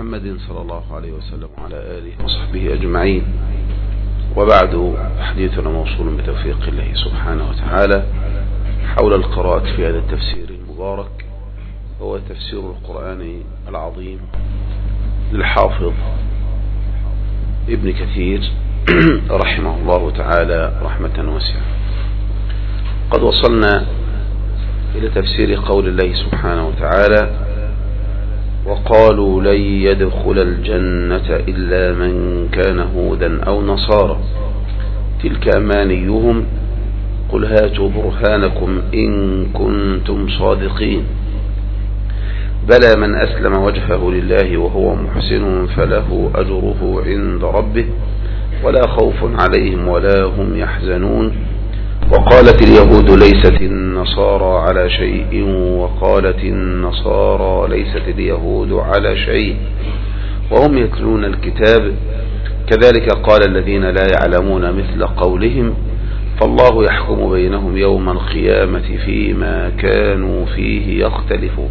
محمد صلى الله عليه وسلم وعلى آله وصحبه أجمعين. وبعد، حديثنا موصول بتوفيق الله سبحانه وتعالى حول القراءة في هذا التفسير المبارك، هو تفسير القرآن العظيم للحافظ ابن كثير رحمه الله تعالى رحمة واسعة. قد وصلنا إلى تفسير قول الله سبحانه وتعالى: وقالوا لن يدخل الجنة إلا من كان هودا أو نصارى تلك أمانيهم قل هاتوا برهانكم إن كنتم صادقين بلى من أسلم وجهه لله وهو محسن فله أجره عند ربه ولا خوف عليهم ولا هم يحزنون وقالت اليهود ليست النصارى على شيء وقالت النصارى ليست اليهود على شيء وهم يتلون الكتاب كذلك قال الذين لا يعلمون مثل قولهم فالله يحكم بينهم يوم القيامة فيما كانوا فيه يختلفون.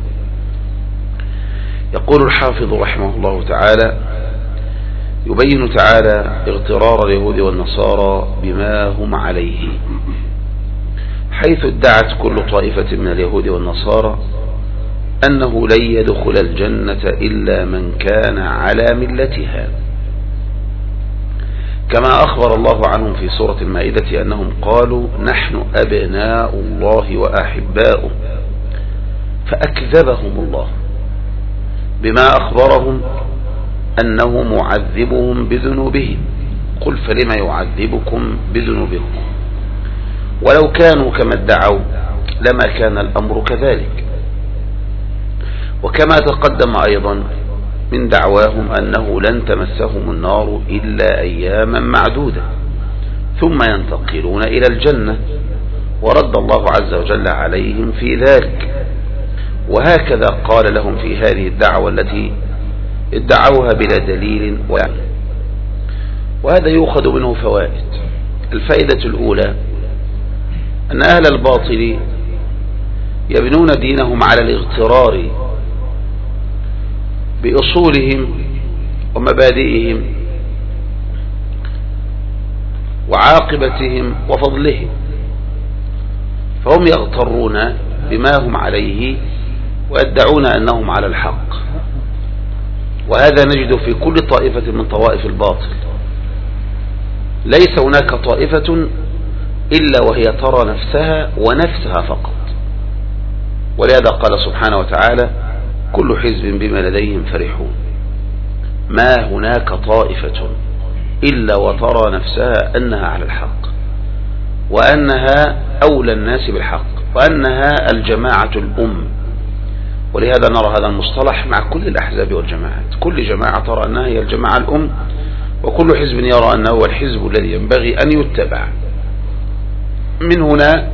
يقول الحافظ رحمه الله تعالى: يبين تعالى اغترار اليهود والنصارى بما هم عليه، حيث ادعت كل طائفة من اليهود والنصارى أنه لن يدخل الجنة إلا من كان على ملتها، كما أخبر الله عنهم في سورة المائدة أنهم قالوا نحن أبناء الله وأحباؤه، فأكذبهم الله بما أخبرهم أنه معذبهم بذنوبهم، قل فلم يعذبكم بذنوبكم ولو كانوا كما ادعوا لما كان الأمر كذلك. وكما تقدم أيضا من دعواهم أنه لن تمسهم النار إلا أياما معدودة ثم ينتقلون إلى الجنة، ورد الله عز وجل عليهم في ذلك. وهكذا قال لهم في هذه الدعوة التي ادعوها بلا دليل وهذا يؤخذ منه فوائد. الفائدة الأولى أن أهل الباطل يبنون دينهم على الاغترار بأصولهم ومبادئهم وعاقبتهم وفضلهم، فهم يغترون بما هم عليه ويدعون أنهم على الحق. وهذا نجد في كل طائفة من طوائف الباطل، ليس هناك طائفة إلا وهي ترى نفسها ونفسها فقط. ولهذا قال سبحانه وتعالى: كل حزب بما لديهم فرحون. ما هناك طائفة إلا وترى نفسها أنها على الحق وأنها أولى الناس بالحق وأنها الجماعة الأم. ولهذا نرى هذا المصطلح مع كل الأحزاب والجماعات، كل جماعة ترى أنها هي الجماعة الأم وكل حزب يرى أنه هو الحزب الذي ينبغي أن يتبع. من هنا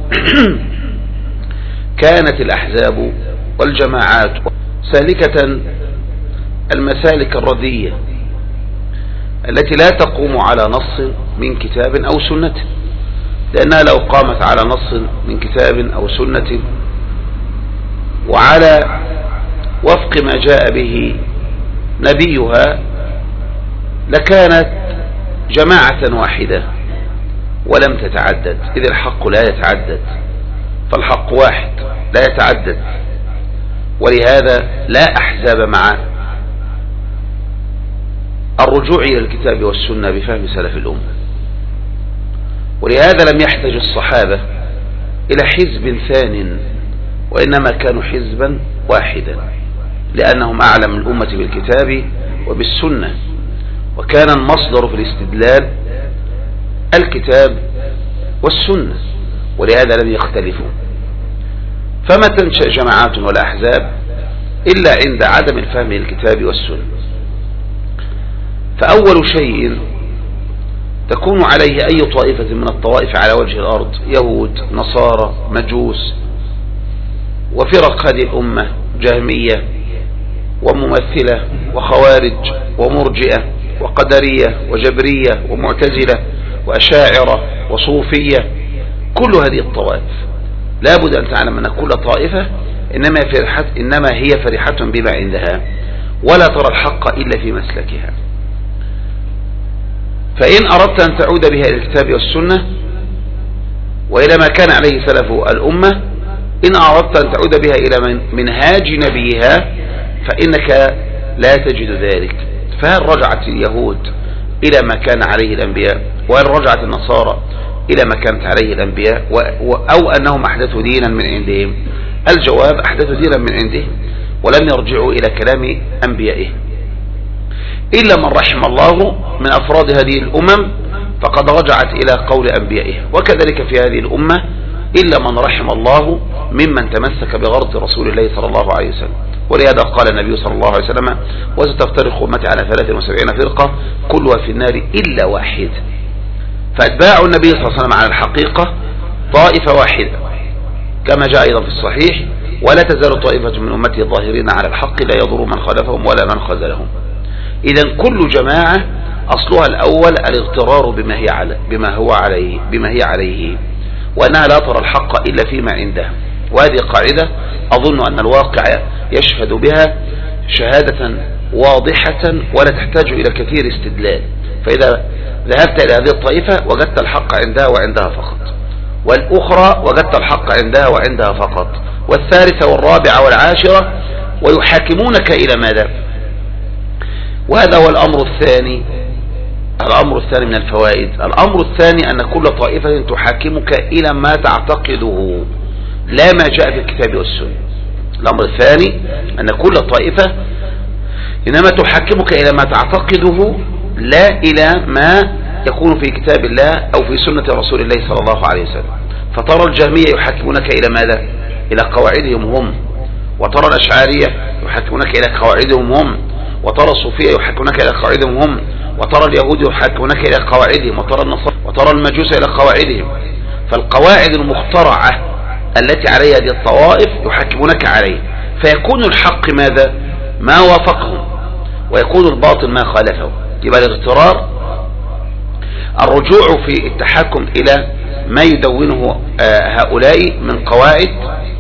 كانت الأحزاب والجماعات سالكة المسالك الردية التي لا تقوم على نص من كتاب أو سنة، لأنها لو قامت على نص من كتاب أو سنة وعلى وفق ما جاء به نبيها لكانت جماعة واحدة ولم تتعدد، إذ الحق لا يتعدد، فالحق واحد لا يتعدد. ولهذا لا أحزاب مع الرجوع إلى الكتاب والسنة بفهم سلف الأمة. ولهذا لم يحتج الصحابة إلى حزب ثان، وإنما كانوا حزبا واحدا لأنهم أعلم الأمة بالكتاب وبالسنة، وكان المصدر في الاستدلال الكتاب والسنة، ولهذا لم يختلفوا. فما تنشأ جماعات ولا أحزاب إلا عند عدم الفهم للكتاب والسنة. فأول شيء تكون عليه أي طائفة من الطوائف على وجه الأرض، يهود، نصارى، مجوس، وفرق هذه الأمة، جهمية وممثلة وخوارج ومرجئة وقدرية وجبرية ومعتزلة وأشاعرة وصوفية، كل هذه الطوائف لا بد أن تعلم أن كل طائفة إنما هي فرحة بما عندها، ولا ترى الحق إلا في مسلكها. فإن أردت أن تعود بها إلى الكتاب والسنة وإلى ما كان عليه سلف الأمة، إن أردت أن تعود بها إلى منهاج نبيها فإنك لا تجد ذلك. فهل رجعت اليهود إلى ما كان عليه الأنبياء، وهل رجعت النصارى إلى ما كانت عليه الأنبياء، أو أنهم أحدثوا دينا من عندهم؟ الجواب: أحدثوا دينا من عندهم ولم يرجعوا إلى كلام أنبيائهم، إلا من رحم الله من أفراد هذه الأمم فقد رجعت إلى قول أنبيائها، وكذلك في هذه الأمة إلا من رحم الله ممن تمسك بغرض رسول الله صلى الله عليه وسلم. ولهذا قال النبي صلى الله عليه وسلم: وستفترق أمتي على 73 فرقة كلها في النار إلا واحد. فأتباع النبي صلى الله عليه وسلم على الحقيقة طائفة واحدة كما جاء أيضا في الصحيح: ولا تزال طائفة من أمتي ظاهرين على الحق لا يضر من خالفهم ولا من خذلهم. إذا كل جماعة أصلها الأول الاغترار بما هي عليه وأنها لا ترى الحق إلا فيما عندها. وهذه قاعدة أظن أن الواقع يشهد بها شهادة واضحة ولا تحتاج إلى كثير استدلال. فإذا ذهبت إلى هذه الطائفة وجدت الحق عندها وعندها فقط، والأخرى وجدت الحق عندها وعندها فقط، والثالثة والرابعة والعاشرة، ويحاكمونك إلى ماذا؟ وهذا هو الأمر الثاني من الفوائد. الأمر الثاني أن كل طائفة تحاكمك إلى ما تعتقده لا ما جاء في الكتاب والسنة. الأمر الثاني أن كل طائفة إنما تحاكمك إلى ما تعتقده لا إلى ما يكون في كتاب الله أو في سنة رسول الله صلى الله عليه وسلم. فترى الجهمية يحاكمونك إلى ماذا؟ إلى قواعدهم هم، وترى الأشعارية يحاكمونك إلى قواعدهم هم، وترى الصوفية يحاكمونك إلى قواعدهم هم، وترى اليهود يحاكمونك إلى قواعدهم، وترى النصارى وترى المجوس إلى قواعدهم. فالقواعد المخترعة التي عليها هذه الطوائف يحاكمونك عليه، فيكون الحق ماذا؟ ما وافقهم، ويكون الباطل ما خالفه. يبقى الاغترار الرجوع في التحكم إلى ما يدونه هؤلاء من قواعد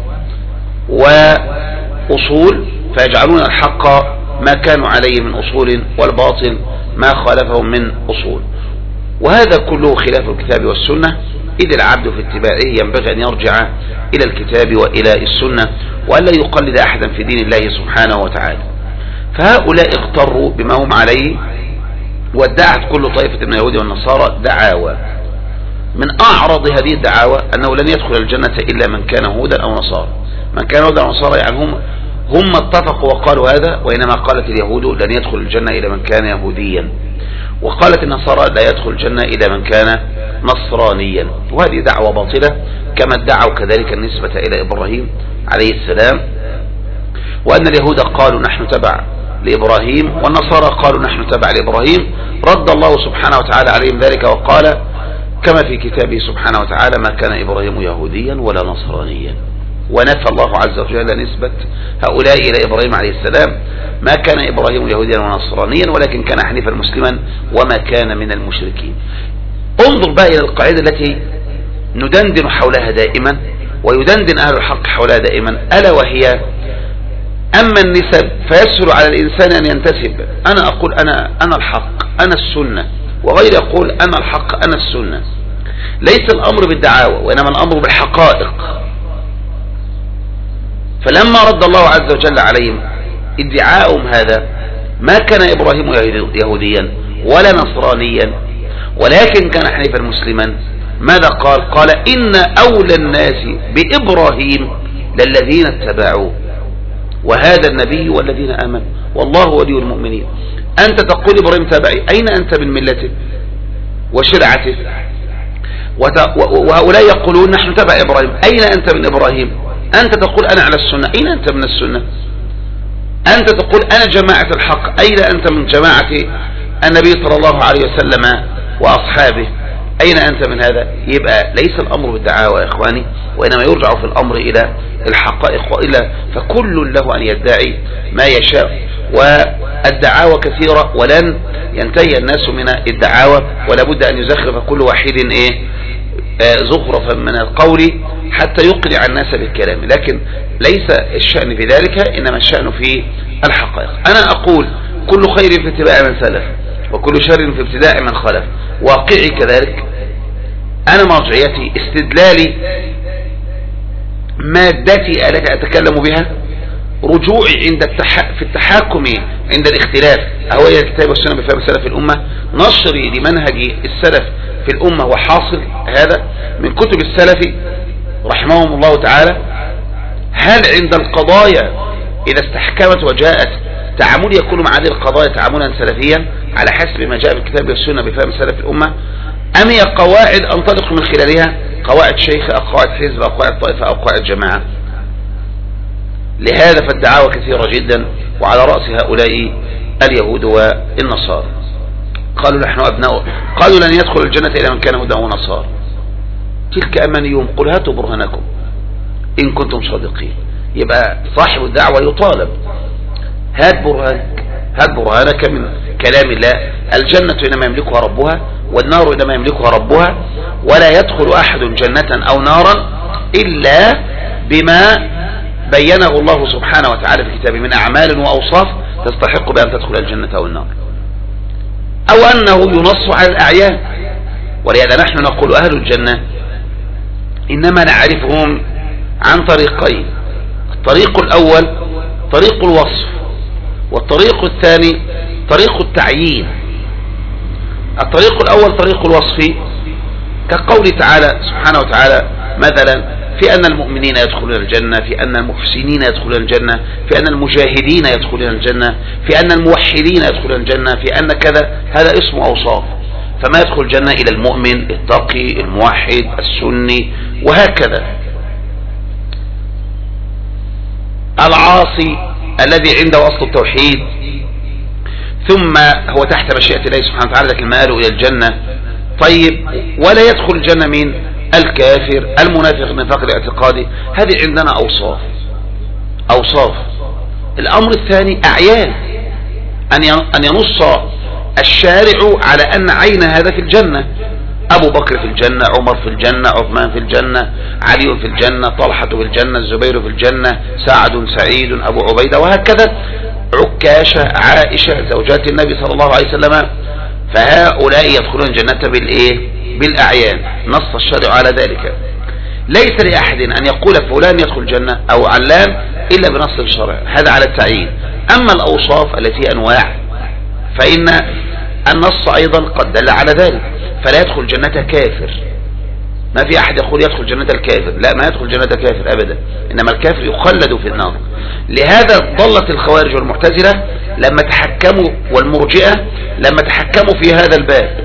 وأصول، فيجعلون الحق ما كانوا عليه من أصول والباطل ما خالفهم من أصول. وهذا كله خلاف الكتاب والسنة، إذ العبد في اتباعه ينبغي أن يرجع إلى الكتاب وإلى السنة وألا يقلد أحدا في دين الله سبحانه وتعالى. فهؤلاء اغتروا بما هم عليه، وادعت كل طائفة من اليهود والنصارى دعاوى. من أعرض هذه الدعاوى أنه لن يدخل الجنة إلا من كان هودا أو نصارى. من كان هودا أو نصارى يعني هم اتفقوا وقالوا هذا، وإنما قالت اليهود لن يدخل الجنة إلا من كان يهوديا، وقالت النصارى لا يدخل الجنة إلا من كان نصرانيا. وهذه دعوة باطلة، كما ادعوا كذلك النسبة إلى إبراهيم عليه السلام، وأن اليهود قالوا نحن تبع لإبراهيم والنصارى قالوا نحن تبع لإبراهيم. رد الله سبحانه وتعالى عليهم ذلك وقال كما في كتابه سبحانه وتعالى: ما كان إبراهيم يهوديا ولا نصرانيا. ونفى الله عز وجل نسبة هؤلاء إلى إبراهيم عليه السلام: ما كان إبراهيم يهوديا ونصرانيا ولكن كان حنيفا مسلما وما كان من المشركين. انظر بقى إلى القاعدة التي ندندن حولها دائما ويدندن أهل الحق حولها دائما، ألا وهي: أما النسب فيسهل على الإنسان أن ينتسب. أنا أقول أنا الحق أنا السنة، وغير يقول أنا الحق أنا السنة. ليس الأمر بالدعاوى وإنما الأمر بالحقائق. فلما رد الله عز وجل عليهم ادعاءهم هذا: ما كان إبراهيم يهوديا ولا نصرانيا ولكن كان حنيفا مسلما، ماذا قال؟ قال: إن أولى الناس بإبراهيم للذين اتبعوه وهذا النبي والذين آمنوا والله ولي المؤمنين. أنت تقول إبراهيم تبعي، أين أنت من ملته وشرعته؟ وهؤلاء يقولون نحن تبع إبراهيم، أين أنت من إبراهيم؟ أنت تقول أنا على السنة، أين أنت من السنة؟ أنت تقول أنا جماعة الحق، أين أنت من جماعة النبي صلى الله عليه وسلم وأصحابه؟ أين أنت من هذا؟ يبقى ليس الأمر بالدعاوى يا إخواني، وإنما يرجع في الأمر إلى الحقائق، وإلا فكل له أن يدعي ما يشاء. والدعاوى كثيرة ولن ينتهي الناس من الدعاوى، ولا بد أن يزخرف كل واحد زخرفا من القول حتى يقنع الناس بالكلام. لكن ليس الشأن في ذلك، إنما الشأن في الحقائق. أنا أقول كل خير في اتباع من سلف وكل شر في ابتداء من خلف، واقعي كذلك. أنا مرجعيتي استدلالي مادتي التي أتكلم بها رجوعي في التحاكم عند الاختلاف أهوية الكتاب والسنة بفهم سلف الأمة، نشري لمنهج السلف في الأمة وحاصل هذا من كتب السلف رحمهم الله تعالى. هل عند القضايا إذا استحكمت وجاءت تعامل يكون مع هذه القضايا تعاملا سلفيا على حسب ما جاء في الكتاب والسنة بفهم سلف الأمة، أم هي قواعد أنطلق من خلالها قواعد شيخ أو قواعد حزب أو قواعد طائفة أو قواعد جماعة؟ لهذا فالدعاوى كثيرة جدا، وعلى رأس هؤلاء اليهود والنصارى. قالوا نحن أبناء، قالوا لن يدخل الجنة إلا من كان هدى ونصارى. تلك أمانيهم، قل هاتوا برهانكم إن كنتم صادقين. يبقى صاحب الدعوة يطالب هات برهانك، هات برهانك من كلام الله. الجنة إنما يملكها ربها والنار إنما يملكها ربها، ولا يدخل أحد جنة أو نارا إلا بما بينه الله سبحانه وتعالى في كتابه من أعمال وأوصاف تستحق بأن تدخل الجنة أو النار، أو أنه ينص على الأعيان. ولهذا نحن نقول أهل الجنة إنما نعرفهم عن طريقين: الطريق الأول طريق الوصف، والطريق الثاني طريق التعيين. الطريق الأول طريق الوصف كقول تعالى سبحانه وتعالى مثلا في أن المؤمنين يدخلون الجنة، في أن المحسنين يدخلون الجنة، في أن المجاهدين يدخلون الجنة، في أن الموحدين يدخلون الجنة، في أن كذا. هذا اسم أوصاف. فما يدخل الجنة إلى المؤمن التقي الموحد السني وهكذا. العاصي الذي عنده أصل التوحيد ثم هو تحت مشيئة الله سبحانه وتعالى لكن مآله إلى الجنة. طيب، ولا يدخل الجنة من الكافر المنافق النفاق الاعتقادي. هذه عندنا أوصاف. الأمر الثاني أعيان، أن ينص الشارع على أن عين هذا في الجنة. أبو بكر في الجنة، عمر في الجنة، عثمان في الجنة، علي في الجنة، طلحة في الجنة، الزبير في الجنة، سعد سعيد، أبو عبيدة، وهكذا. عكاشة، عائشة زوجات النبي صلى الله عليه وسلم. فهؤلاء يدخلون الجنة بالأعيان، نص الشرع على ذلك. ليس لأحد أن يقول فلان يدخل الجنة أو علان إلا بنص الشرع، هذا على التعيين. أما الأوصاف التي أنواع فإن النص أيضا قد دل على ذلك. فلا يدخل جنة كافر، ما في أحد يقول يدخل جنة الكافر، لا، ما يدخل جنة كافر أبدا، إنما الكافر يخلد في النار. لهذا ضلت الخوارج والمعتزلة لما تحكموا، والمرجئة لما تحكموا في هذا الباب.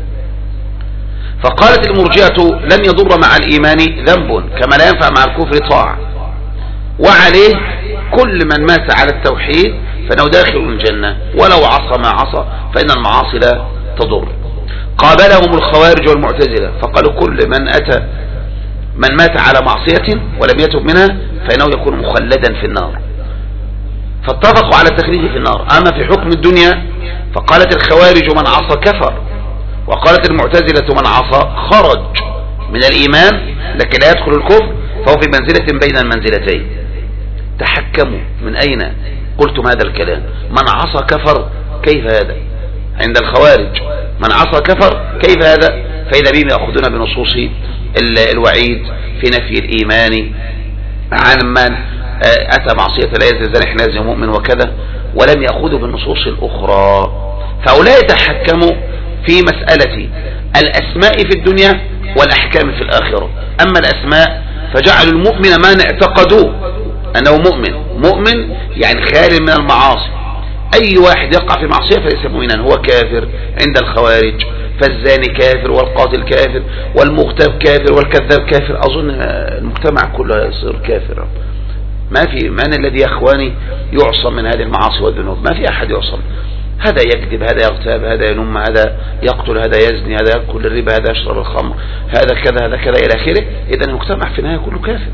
فقالت المرجئة لن يضر مع الإيمان ذنب كما لا ينفع مع الكفر طاعة، وعليه كل من مات على التوحيد فإنه داخل الجنة ولو عصى ما عصى، فإن المعاصي لا تضر. قابلهم الخوارج والمعتزلة فقالوا كل من مات على معصية ولم يتب منها فإنه يكون مخلدا في النار، فاتفقوا على التخليد في النار. أما في حكم الدنيا فقالت الخوارج من عصى كفر، وقالت المعتزلة من عصى خرج من الإيمان لكن لا يدخل الكفر، فهو في منزلة بين المنزلتين. تحكموا من أين قلتم هذا الكلام؟ من عصى كفر، كيف هذا عند الخوارج؟ من عصى كفر كيف هذا؟ فإذا بهم يأخذون بنصوص الوعيد في نفي الإيمان عن من أتى معصية لا يزني زاني حين يزني مؤمن وكذا، ولم يأخذوا بالنصوص الأخرى. فأولئك يتحكموا في مسألة الأسماء في الدنيا والأحكام في الآخرة. أما الأسماء فجعلوا المؤمن ما اعتقدوه أنه مؤمن يعني خال من المعاصي. أي واحد يقع في معصية فليس مؤمنا، هو كافر عند الخوارج. فالزاني كافر، والقاتل كافر، والمغتاب كافر، والكذاب كافر. أظن المجتمع كله يصير كافر. ما في من الذي يا أخواني يعصم من هذه المعاصي والذنوب؟ ما في أحد يعصم. هذا يكذب، هذا يغتاب، هذا ينم، هذا يقتل، هذا يزني، هذا يأكل الربا، هذا يشرب الخمر، هذا كذا، هذا كذا إلى آخره. إذن المجتمع في النهاية كله كافر.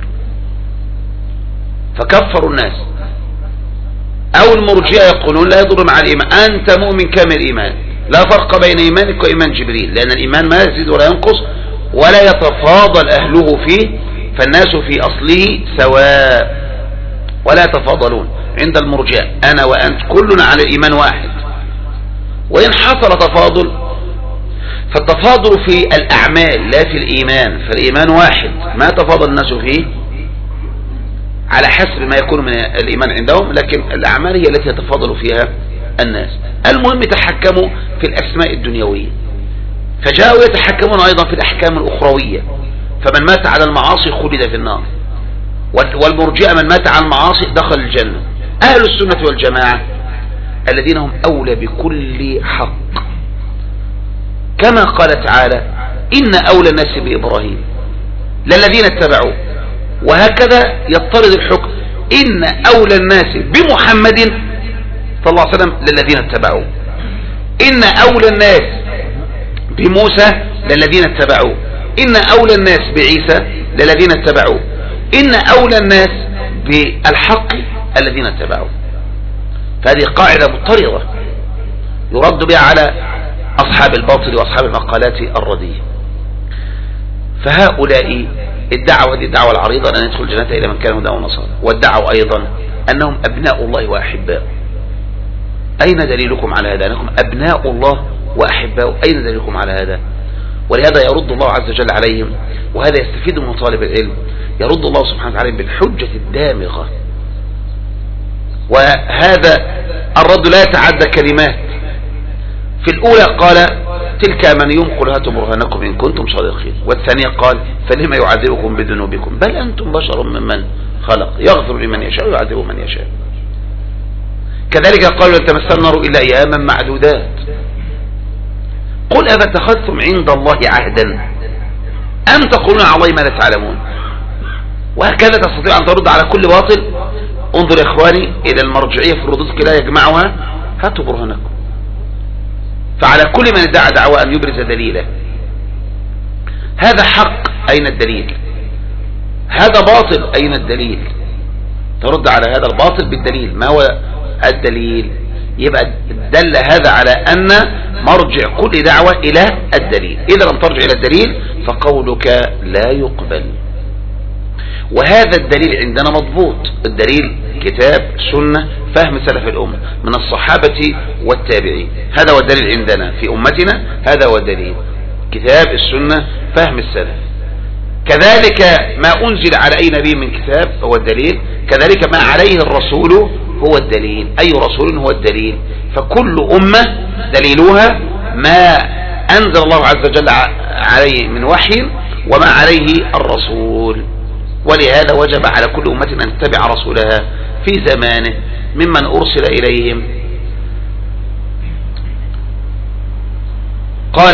فكفروا الناس. أو المرجئة يقولون لا يضر مع الإيمان، أنت مؤمن كامل إيمان، لا فرق بين إيمانك وإيمان جبريل، لأن الإيمان ما يزيد ولا ينقص ولا يتفاضل أهله فيه، فالناس في أصله سواء ولا يتفاضلون. عند المرجئة أنا وأنت كلنا على الإيمان واحد، وإن حصل تفاضل فالتفاضل في الأعمال لا في الإيمان، فالإيمان واحد ما تفاضل الناس فيه على حسب ما يكون من الإيمان عندهم، لكن الأعمال هي التي يتفاضل فيها الناس. المهم تحكموا في الأسماء الدنيوية، فجاءوا يتحكمون أيضا في الأحكام الأخروية، فمن مات على المعاصي خلد في النار، والمرجئة من مات على المعاصي دخل الجنة. أهل السنة والجماعة الذين هم أولى بكل حق، كما قال تعالى إن أولى الناس بإبراهيم للذين اتبعوه، وهكذا يضطرد الحكم إن أولى الناس بمحمد صلى الله عليه وسلم للذين اتبعوه، إن أولى الناس بموسى للذين اتبعوه، إن أولى الناس بعيسى للذين اتبعوه، إن أولى الناس بالحق الذين اتبعوه. فهذه قاعدة مضطردة يرد بها على أصحاب الباطل وأصحاب المقالات الرديئة. فهؤلاء ادعوا هذه الدعوة العريضة أن يدخل الجنة إلى من كان هدى ونصارى، وادعوا أيضا أنهم أبناء الله وأحباؤه. أين دليلكم على هذا؟ أنكم أبناء الله وأحباؤه، أين دليلكم على هذا؟ ولهذا يرد الله عز وجل عليهم، وهذا يستفيد من طالب العلم، يرد الله سبحانه وتعالى بالحجة الدامغة. وهذا الرد لا يتعدى كلمات. في الأولى قال تلك أمانيهم قل هاتوا برهانكم إن كنتم صادقين، والثانية قال فلما يعذبكم بذنوبكم بل أنتم بشر ممن خلق يغفر لمن يشاء ويعذب من يشاء. كذلك قالوا لن تمسنا النار إلا أياما معدودات، قل أفتخذتم عند الله عهدا أم تقولون على الله ما لا تعلمون. وهكذا تستطيع أن ترد على كل باطل. انظر يا إخواني إلى المرجعية في الردود لا يجمعها هاتوا برهانكم. فعلى كل من ادعى دعوى أن يبرز دليله. هذا حق أين الدليل؟ هذا باطل أين الدليل؟ ترد على هذا الباطل بالدليل. ما هو الدليل؟ يبقى دل هذا على أن مرجع كل دعوة إلى الدليل. إذا لم ترجع إلى الدليل فقولك لا يقبل. وهذا الدليل عندنا مضبوط. الدليل كتاب سنة فهم سلف الأمة من الصحابة والتابعين، هذا هو الدليل عندنا في أمتنا، هذا هو الدليل كتاب السنة فهم السلف. كذلك ما أنزل على أي نبي من كتاب هو الدليل، كذلك ما عليه الرسول هو الدليل. أي رسول هو الدليل. فكل أمة دليلها ما أنزل الله عز وجل عليه من وحي وما عليه الرسول. ولهذا وجب على كل أمة أن تتبع رسولها في زمانه ممن أرسل إليهم. قال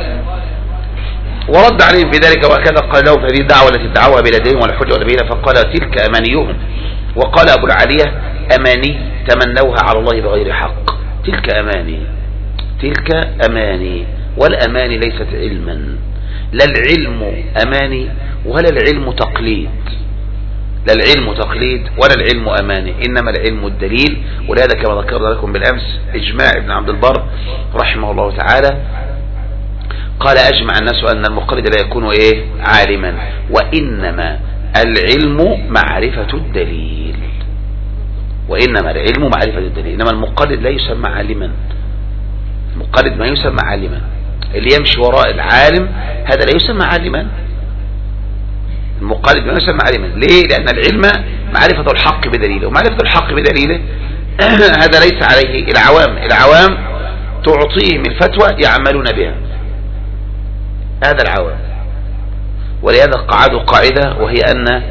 ورد عليهم في ذلك وكذا قال لهم فهذه الدعوة التي ادعوها بلا دين ولا حجة ولا بينة، فقال تلك أمانيهم. وقال أبو العالية أماني تمنوها على الله بغير حق. تلك أماني، تلك أماني، والأماني ليست علما. لا العلم أماني ولا العلم تقليد، لا العلم تقليد ولا العلم أماني، إنما العلم الدليل. ولهذا كما ذكرنا لكم بالأمس إجماع ابن عبد البر رحمه الله تعالى قال أجمع الناس أن المقلد لا يكون عالما، وإنما العلم معرفة الدليل، وإنما العلم معرفة الدليل، إنما المقلد لا يسمى عالما. المقلد ما يسمى عالما، اللي يمشي وراء العالم هذا لا يسمى عالما. المقلد ما يسمى عالما. ليه؟ لأن العلم معرفة الحق بدليله، ومعرفة الحق بدليله هذا ليس عليه العوام. العوام تعطيهم الفتوى يعملون بها، هذا العوام. ولهذا قعدوا قاعدة وهي أن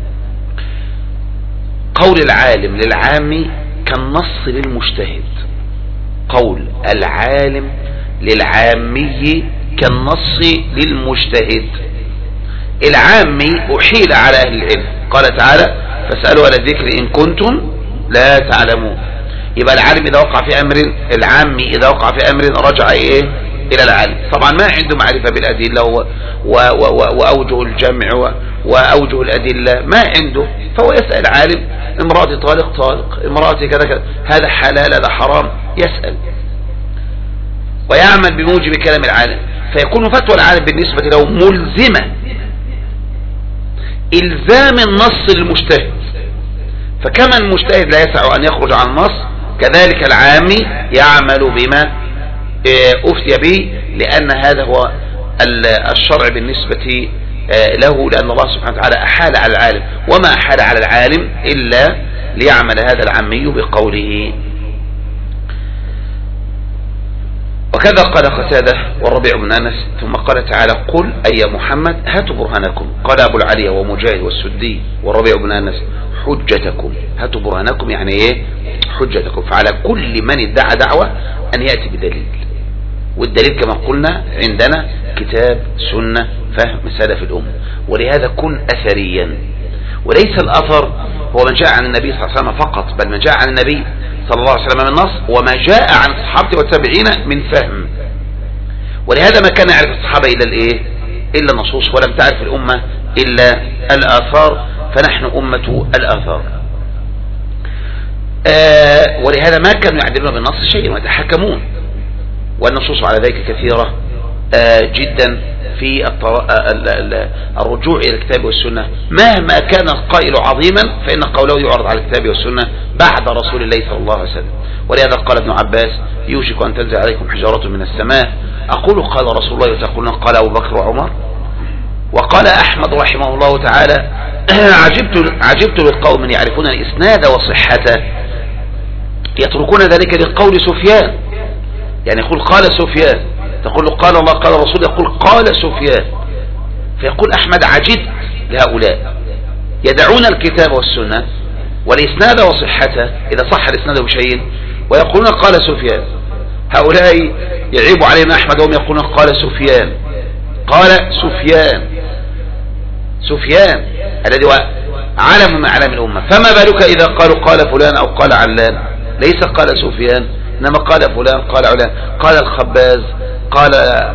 قول العالم للعام كالنص للمجتهد. قول العالم للعامي كالنص للمجتهد. العامي أحيل على أهل العلم، قال تعالى فاسألوا على الذكر إن كنتم لا تعلمون. يبقى العالم إذا وقع في أمر، العامي إذا وقع في أمر رجع إلى العالم. طبعا ما عنده معرفة بالأدلة وأوجه الجمع وأوجه الأدلة ما عنده، فهو يسأل عالم امرأتي طالق، امرأتي كذا كذا، هذا حلال هذا حرام، يسأل ويعمل بموجب كلام العالم، فيكون فتوى العالم بالنسبة له ملزمة إلزام النص المجتهد. فكما المجتهد لا يسع أن يخرج عن النص، كذلك العامي يعمل بما أفتي به، لأن هذا هو الشرع بالنسبة له، لأن الله سبحانه وتعالى أحال على العالم، وما أحال على العالم إلا ليعمل هذا العامي بقوله. وكذا قال قتادة والربيع بن أنس. ثم قال تعالى: قل أي يا محمد هاتوا برهانكم. قال أبو العالية ومجاهد والسدي والربيع بن أنس: حجتكم. هاتوا برهانكم يعني إيه؟ حجتكم. فعلى كل من ادعى دعوة أن يأتي بدليل، والدليل كما قلنا عندنا كتاب سنة فهم سلف الأمة. ولهذا كن أثريا، وليس الأثر هو من جاء عن النبي صلى الله عليه وسلم فقط، بل من جاء عن النبي صلى الله عليه وسلم من نص، وما جاء عن الصحابة والتابعين من فهم. ولهذا ما كان يعرف الصحابة إلا النصوص، ولم تعرف الأمة إلا الآثار، فنحن أمة الآثار. ولهذا ما كانوا يعدلون بالنص شيئا ويتحكمون، والنصوص على ذلك كثيرة جدا في الرجوع إلى الكتاب والسنة. مهما كان القائل عظيما فإن قوله يعرض على الكتاب والسنة بعد رسول الله صلى الله عليه وسلم. ولهذا قال ابن عباس: يوشك أن تنزل عليكم حجارة من السماء، أقول قال رسول الله وتقولون قال أبو بكر وعمر. وقال أحمد رحمه الله تعالى: عجبت لقوم يعرفون الإسناد وصحته يتركون ذلك لقول سفيان. يعني يقول قال سفيان، تقول له قال الله قال الرسول، يقول قال سفيان. فيقول أحمد: عجبت لهؤلاء يدعون الكتاب والسنة والإسناد وصحته إذا صح الإسناد بشيء، ويقولون قال سفيان. هؤلاء يعيب علينا أحمد وهم يقولون قال سفيان، قال سفيان، سفيان الذي هو علم من أعلام الأمة. فما بالك إذا قالوا قال فلان أو قال علان؟ ليس قال سفيان، إنما قال فلان قال علان، قال الخباز، قال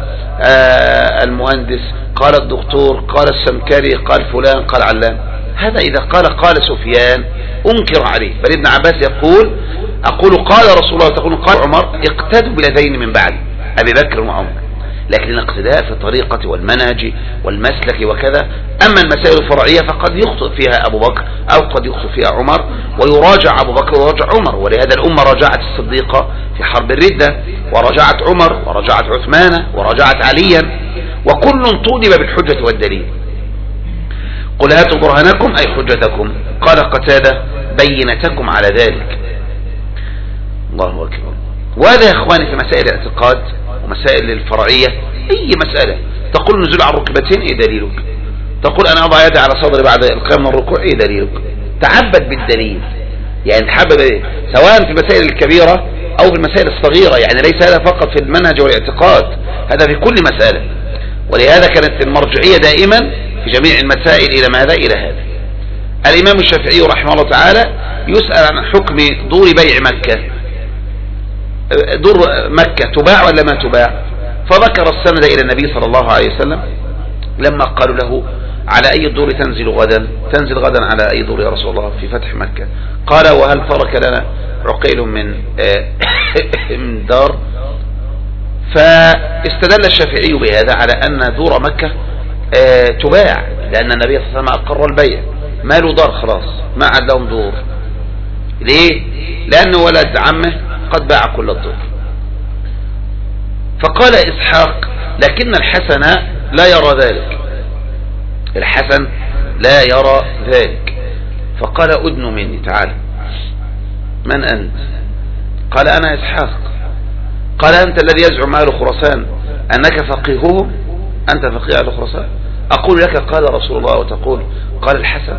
المهندس، قال الدكتور، قال السمكري، قال فلان قال علان. هذا إذا قال سفيان أنكر عليه. بل ابن عباس يقول: أقول قال رسول الله وتقول قال عمر، اقتدوا بلذين من بعد أبي بكر وعمر. لكن الاقتداء في الطريقة والمنهج والمسلك وكذا. أما المسائل الفرعية فقد يخطئ فيها أبو بكر أو قد يخطئ فيها عمر، ويراجع أبو بكر ويراجع عمر. ولهذا الأمة راجعت الصديقة في حرب الردة، وراجعت عمر، وراجعت عثمان، وراجعت عليا، وكل طولب بالحجة والدليل. قل هاتوا برهانكم أي حجتكم. قال قتادة: بينتكم على ذلك. الله أكبر. وهذا يا إخواني في مسائل الاعتقاد ومسائل الفرعية. أي مسألة تقول نزول على الركبتين، إيه دليلك؟ تقول أنا أضع يدي على صدري بعد القيام من الركوع، إيه دليلك؟ تعبد بالدليل، يعني تحبب سواء في المسائل الكبيرة أو في المسائل الصغيرة. يعني ليس هذا فقط في المنهج والاعتقاد، هذا في كل مسألة. ولهذا كانت المرجعية دائما في جميع المسائل إلى ماذا؟ إلى هذا. الإمام الشافعي رحمه الله تعالى يسأل عن حكم دور بيع مكة. دور مكة تباع ولا ما تباع؟ فذكر السند إلى النبي صلى الله عليه وسلم لما قالوا له: على أي الدور تنزل غدا؟ تنزل غدا على أي دور يا رسول الله في فتح مكة؟ قال: وهل ترك لنا عقيل من دار؟ فاستدل الشافعي بهذا على أن دور مكة تباع، لأن النبي صلى الله عليه وسلم أقر البيع، ما له دار خلاص، ما عاد لهم دور. ليه؟ لأنه ولد عمه قد باع كل الدور. فقال إسحاق: لكن الحسن لا يرى ذلك، الحسن لا يرى ذلك. فقال: أدن مني، تعال. من أنت؟ قال: أنا إسحاق. قال: أنت الذي يزعم أهل خراسان أنك فقيههم؟ أنت فقيه أهل خراسان؟ أقول لك قال رسول الله وتقول قال الحسن.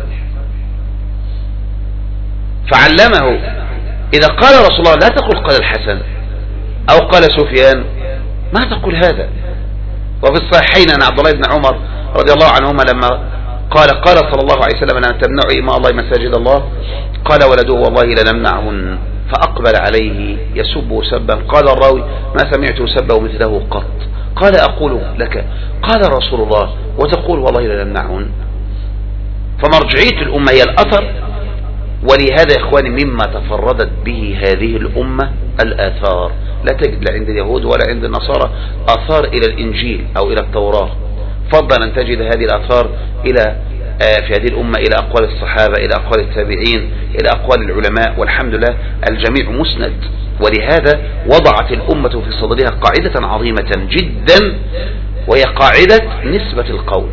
فعلمه: إذا قال رسول الله لا تقول قال الحسن أو قال سفيان، ما تقول هذا. وفي الصحيحين أن عبد الله بن عمر رضي الله عنهما لما قال صلى الله عليه وسلم: لن تمنعوا إماء الله مساجد الله، قال ولده: والله لنمنعهن. فأقبل عليه يسب سبا، قال الراوي: ما سمعت سبه مثله قط. قال: أقول لك قال رسول الله وتقول والله لنمنعهن. فمرجعية الأمة هي الأثر. ولهذا يا إخواني مما تفردت به هذه الأمة الآثار. لا تجد لا عند اليهود ولا عند النصارى آثار إلى الإنجيل أو إلى التوراة، فضلا أن تجد هذه الآثار إلى في هذه الأمة إلى أقوال الصحابة، إلى أقوال التابعين، إلى أقوال العلماء، والحمد لله الجميع مسند. ولهذا وضعت الأمة في صدرها قاعدة عظيمة جدا، وهي قاعدة نسبة القول.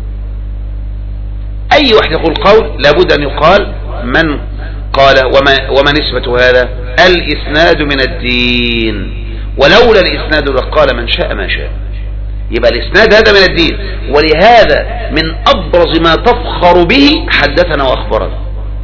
أي واحد يقول قول لابد أن يقال من قال وما نسبة هذا. الإسناد من الدين، ولولا الإسناد لقال من شاء ما شاء. يبقى الإسناد هذا من الدين، ولهذا من أبرز ما تفخر به حدثنا وأخبرنا.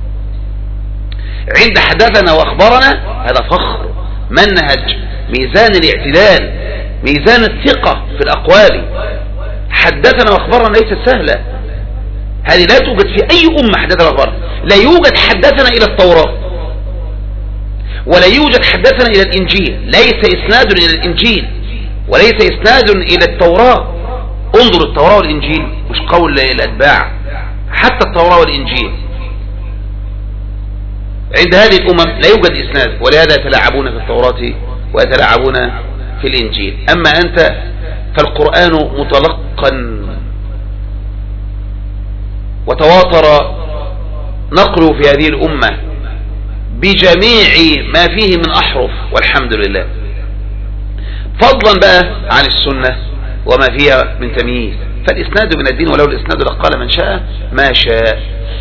عند حدثنا وأخبرنا هذا فخر، منهج، ميزان الاعتدال، ميزان الثقة في الأقوال. حدثنا وأخبرنا ليست سهلة، هذه لا توجد في أي أمة. حدثنا وأخبرنا لا يوجد حدثنا إلى التوراة، ولا يوجد حدثنا إلى الإنجيل، ليس إسناد إلى الإنجيل، وليس إسناد إلى التوراة. انظر التوراة والإنجيل مش قول الأتباع، حتى التوراة والإنجيل عند هذه الأمم لا يوجد إسناد، ولهذا يتلاعبون في التوراة ويتلاعبون في الإنجيل. أما أنت فالقرآن متلقا وتواتر نقله في هذه الأمة بجميع ما فيه من أحرف، والحمد لله. فضلا بقى عن السنة وما فيها من تمييز، فالإسناد من الدين، ولو الإسناد لقال من شاء ما شاء.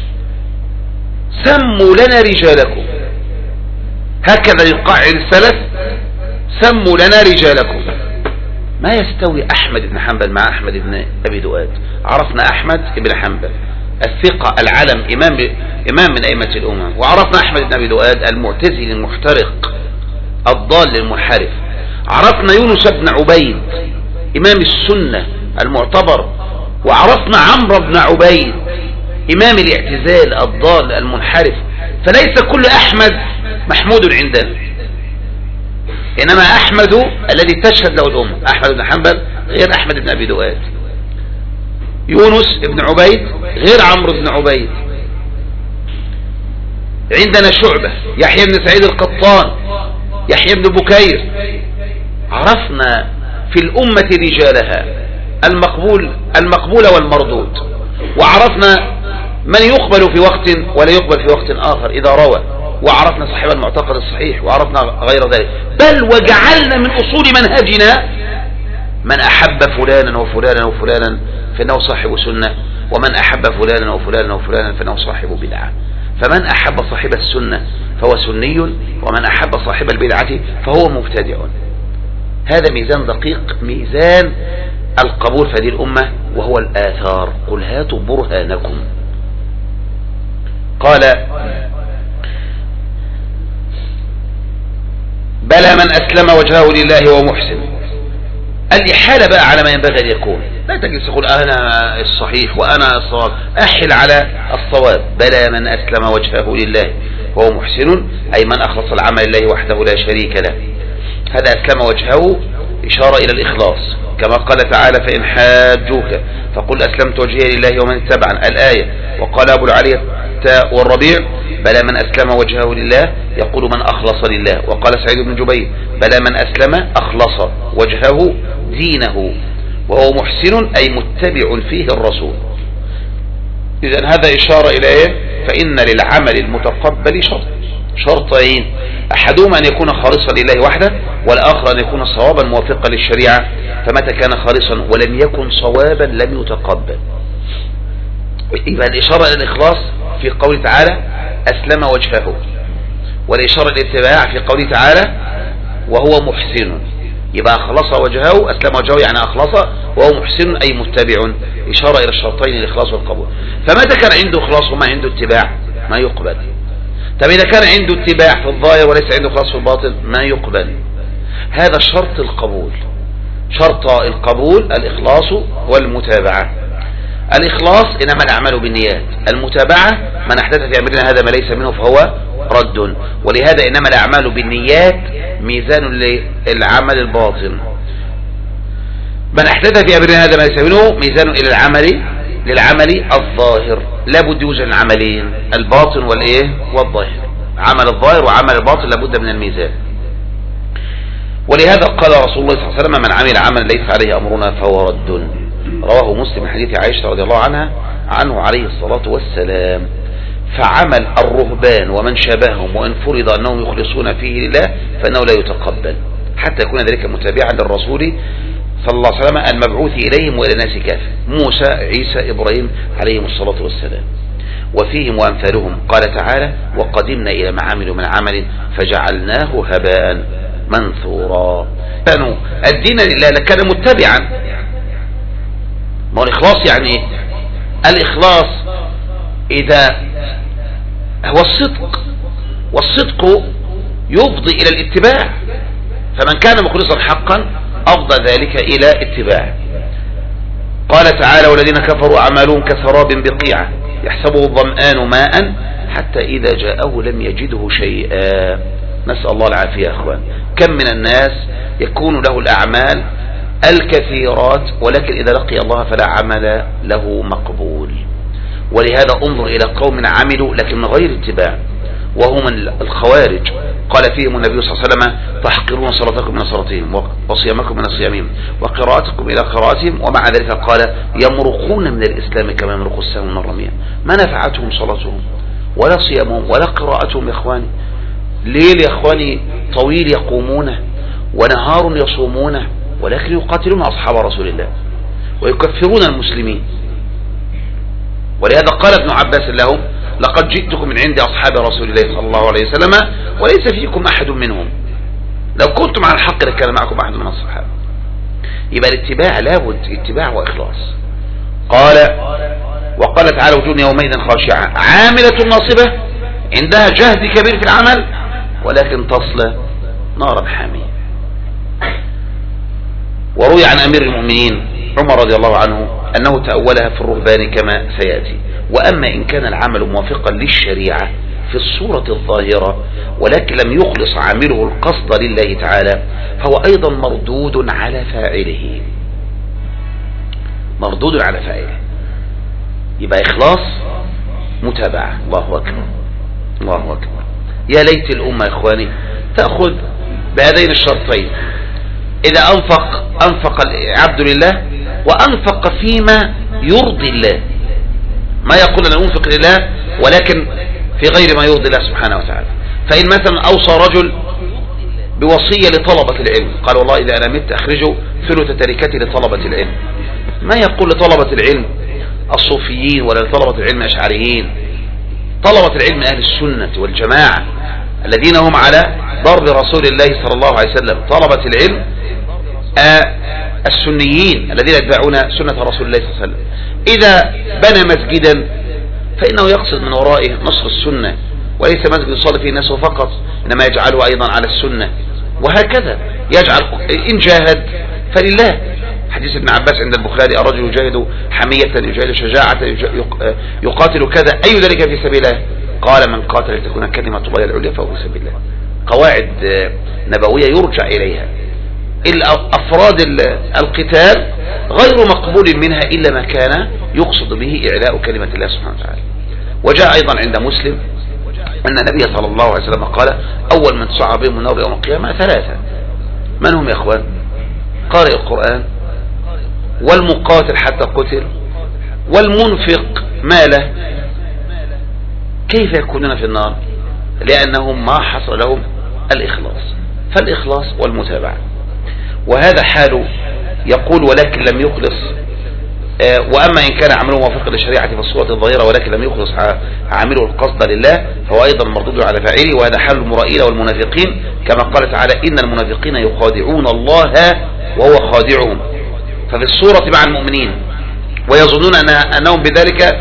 سموا لنا رجالكم، هكذا يقعد السلف، سموا لنا رجالكم. ما يستوي أحمد بن حنبل مع أحمد بن أبي دؤاد. عرفنا أحمد بن حنبل الثقة العلم، إمام من أئمة الأمم، وعرفنا أحمد بن أبي دؤاد المعتزلي المحترق الضال المنحرف. عرفنا يونس بن عبيد إمام السنة المعتبر، وعرفنا عمرو بن عبيد إمام الاعتزال الضال المنحرف. فليس كل أحمد محمود عندنا، إنما أحمد الذي تشهد له الأمة. أحمد بن حنبل غير أحمد بن أبي دؤاد، يونس بن عبيد غير عمرو بن عبيد. عندنا شعبة، يحيى بن سعيد القطان، يحيى بن بكير. عرفنا في الأمة رجالها المقبول والمردود، وعرفنا من يقبل في وقت ولا يقبل في وقت آخر إذا روى، وعرفنا صاحب المعتقد الصحيح، وعرفنا غير ذلك. بل وجعلنا من أصول منهجنا من أحب فلانا وفلانا وفلانا فإنه صاحب سنة، ومن أحب فلانا وفلانا وفلانا فإنه صاحب بدعة. فمن أحب صاحب السنة فهو سني، ومن أحب صاحب البدعة فهو مبتدع. هذا ميزان دقيق، ميزان القبول في هذه الأمة، وهو الآثار. قل هاتوا برهانكم. قال بلى من أسلم وجهه لله وهو محسن. الإحالة بقى على ما ينبغي أن يكون، لا تجلس تقول أنا الصحيح وأنا الصواب، أحل على الصواب. بلى من أسلم وجهه لله وهو محسن، أي من أخلص العمل لله وحده لا شريك له. هذا أسلم وجهه إشارة إلى الإخلاص، كما قال تعالى فإن حاجوك فقل أسلمت وجهي لله ومن اتبعني الآية. وقال أبو العالية والربيع بلى من أسلم وجهه لله، يقول من أخلص لله. وقال سعيد بن جبير بلى من أسلم أخلص وجهه دينه وهو محسن، أي متبع فيه الرسول. إذن هذا إشارة إلى إيه؟ فإن للعمل المتقبل شرطين، أحدهما أن يكون خالصا لله وحده، والآخر أن يكون صوابا موافقا للشريعة. فمتى كان خالصا ولم يكن صوابا لم يتقبل. يبقى الإشارة إلى الإخلاص في قوله تعالى أسلم وجهه، والإشارة الاتباع في قوله تعالى وهو محسن. يبقى أخلص وجهه، أسلم وجهه يعني أخلص، وهو محسن أي متبع، إشارة إلى الشرطين الإخلاص والقبول. فمتى كان عنده إخلاص وما عنده اتباع ما يقبل. طب إذا كان عنده اتباع في الظاهر وليس عنده إخلاص في الباطن ما يقبل. هذا شرط القبول. شرط القبول الإخلاص والمتابعة. الإخلاص إنما الأعمال بالنيات، المتابعة من أحدث في أمرنا هذا ما ليس منه فهو رد. ولهذا إنما الأعمال بالنيات ميزان للعمل الباطن. من أحدث في أمرنا هذا ما ليس منه ميزان إلى للعمل الظاهر. لابد يوجد العملين الباطن والظاهر، عمل الظاهر وعمل الباطن لابد من الميزان. ولهذا قال رسول الله صلى الله عليه وسلم من عمل عملا ليس عليه أمرنا فهو رد. رواه مسلم من حديث عائشة رضي الله عنه عليه الصلاة والسلام. فعمل الرهبان ومن شابههم وإن فرض أنهم يخلصون فيه لله فإنه لا يتقبل حتى يكون ذلك متابعا للرسول صلى الله عليه وسلم المبعوث إليهم وإلى الناس كافة، موسى عيسى إبراهيم عليهم الصلاة والسلام، وفيهم وأمثالهم. قال تعالى: وقدمنا إلى ما عملوا من عمل فجعلناه هباء منثورا. كانوا الدين لله لكان متبعا. ما الإخلاص يعني إيه؟ الإخلاص إذا هو الصدق، والصدق يفضي إلى الاتباع، فمن كان مخلصا حقا أفضى ذلك إلى اتباع. قال تعالى: والذين كفروا أعمالهم كسراب بقيعة يحسبه الظمآن ماء حتى إذا جاءه لم يجده شيئا. نسأل الله العافية يا أخوان. كم من الناس يكون له الأعمال الكثيرات ولكن إذا لقي الله فلا عمل له مقبول. ولهذا انظر إلى قوم عملوا لكن من غير اتباع، وهم الخوارج. قال فيهم النبي صلى الله عليه وسلم: تحقرون صلاتكم من صلاتهم وصيامكم من صيامهم وقراءتكم إلى قراءتهم، ومع ذلك قال: يمرقون من الإسلام كما يمرق السهم من الرمية. ما نفعتهم صلاتهم ولا صيامهم ولا قراءتهم يا إخواني. ليل يا إخواني طويل يقومونه ونهار يصومونه، ولكن يقاتلون أصحاب رسول الله ويكفرون المسلمين. ولهذا قال ابن عباس لهم: لقد جئتكم من عند أصحاب رسول الله صلى الله عليه وسلم وليس فيكم أحد منهم، لو كنتم على الحق لكان معكم أحد من الصحابة. يبقى الاتباع لابد اتباع وإخلاص. وقال تعالى: وجوه يومئذ خاشعة عاملة ناصبة عندها جهد كبير في العمل ولكن تصلى نارا حامية. وروي عن أمير المؤمنين عمر رضي الله عنه أنه تأولها في الرهبان كما سيأتي. وأما إن كان العمل موافقا للشريعة في الصورة الظاهرة ولكن لم يخلص عامله القصد لله تعالى فهو أيضا مردود على فاعله. مردود على فاعله. يبقى إخلاص متابعة. الله أكبر الله أكبر. يا ليت الأمة يا إخواني تأخذ بهذين الشرطين. إذا أنفق العبد لله وأنفق فيما يرضي الله، ما يقول أنا أنفق لله ولكن في غير ما يرضي الله سبحانه وتعالى. فإن مثلا أوصى رجل بوصية لطلبة العلم، قال: والله إذا أنا مت أخرجوا ثلث تركتي لطلبة العلم. ما يقول لطلبة العلم الصوفيين ولا لطلبة العلم الأشعريين، طلبة العلم أهل السنة والجماعة الذين هم على ضرب رسول الله صلى الله عليه وسلم، طلبة العلم السنيين الذين يتبعون سنة رسول الله صلى الله عليه وسلم. إذا بنى مسجدا فإنه يقصد من ورائه نصر السنة، وليس مسجد يصلي فيه الناس فقط، إنما يجعله أيضا على السنة، وهكذا يجعل. إن جاهد فلله. حديث ابن عباس عند البخاري: الرجل يجاهد حمية، يجاهد شجاعة، يقاتل كذا، أي ذلك في سبيل الله؟ قال: من قاتل لتكون كلمة الله العليا فهو في سبيل الله. قواعد نبوية يرجع إليها. أفراد القتال غير مقبول منها إلا ما كان يقصد به إعلاء كلمة الله سبحانه وتعالى. وجاء أيضا عند مسلم أن النبي صلى الله عليه وسلم قال: أول من تصعب بهم النار يوم القيامة ثلاثة. من هم يا إخوان؟ قارئ القرآن، والمقاتل حتى قتل، والمنفق ماله. كيف يكونون في النار؟ لأنهم ما حصل لهم الإخلاص. فالإخلاص والمتابعة. وهذا حاله يقول: ولكن لم يخلص. وأما إن كان عمله موافقا للشريعة في الصورة الظاهرة ولكن لم يخلص عامله القصد لله فهو أيضا مردود على فاعله. وهذا حال المرائين والمنافقين، كما قال تعالى: إن المنافقين يخادعون الله وهو خادعهم. ففي الصورة مع المؤمنين ويظنون أنهم بذلك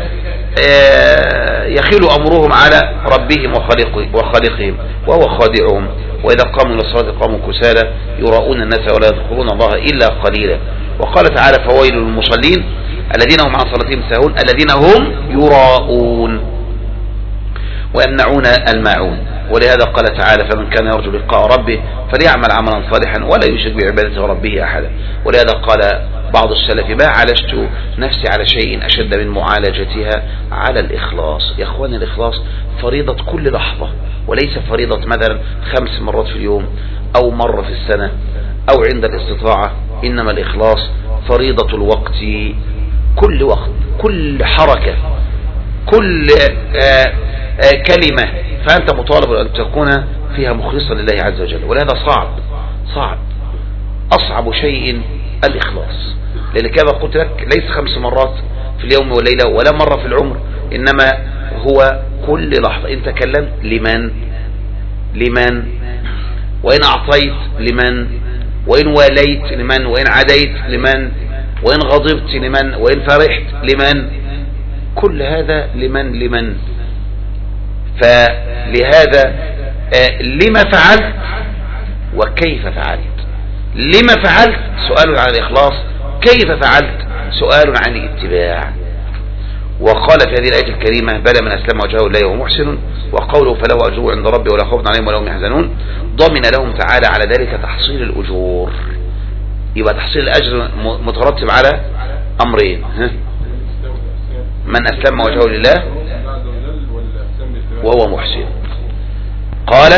يخيل أمرهم على ربهم وخالقهم وهو خادعهم. وإذا قاموا إلى الصلاة قاموا كسالى يراؤون الناس ولا يذكرون الله إلا قليلا. وقال تعالى: فويل للمصلين الذين هم عن صلاتهم ساهون الذين هم يراؤون ويمنعون الماعون. ولهذا قال تعالى: فمن كان يرجو لقاء ربه فليعمل عملا صالحا ولا يشرك بعبادة ربه أحدا. ولهذا قال بعض السلف: ما عالجت نفسي على شيء أشد من معالجتها على الإخلاص. يا أخوان، الإخلاص فريضة كل لحظة، وليس فريضة مثلا 5 مرات في اليوم أو مرة في السنة أو عند الاستطاعة. إنما الإخلاص فريضة الوقت، كل وقت، كل حركة، كل كلمة، فأنت مطالب أن تكون فيها مخلصا لله عز وجل. ولهذا صعب أصعب شيء الإخلاص، لأن كما قلت لك ليس 5 مرات في اليوم والليلة ولا مرة في العمر، إنما هو كل لحظة. إن تكلمت لمن، وإن أعطيت لمن، وإن واليت لمن، وإن عديت لمن، وإن غضبت لمن، وإن فرحت لمن، كل هذا لمن. فلهذا لما فعلت وكيف فعلت. لما فعلت سؤال عن الإخلاص، كيف فعلت سؤال عن الاتباع. وقال في هذه الآية الكريمة: بلى من أسلم وجهه لله وهو محسن، وقوله فله أجره عند ربه ولا خوف عليهم ولا هم يحزنون، ضمن لهم تعالى على ذلك تحصيل الأجور. يبقى تحصيل الأجر مترتب على أمرين: من أسلم وجهه لله وهو محسن. قال: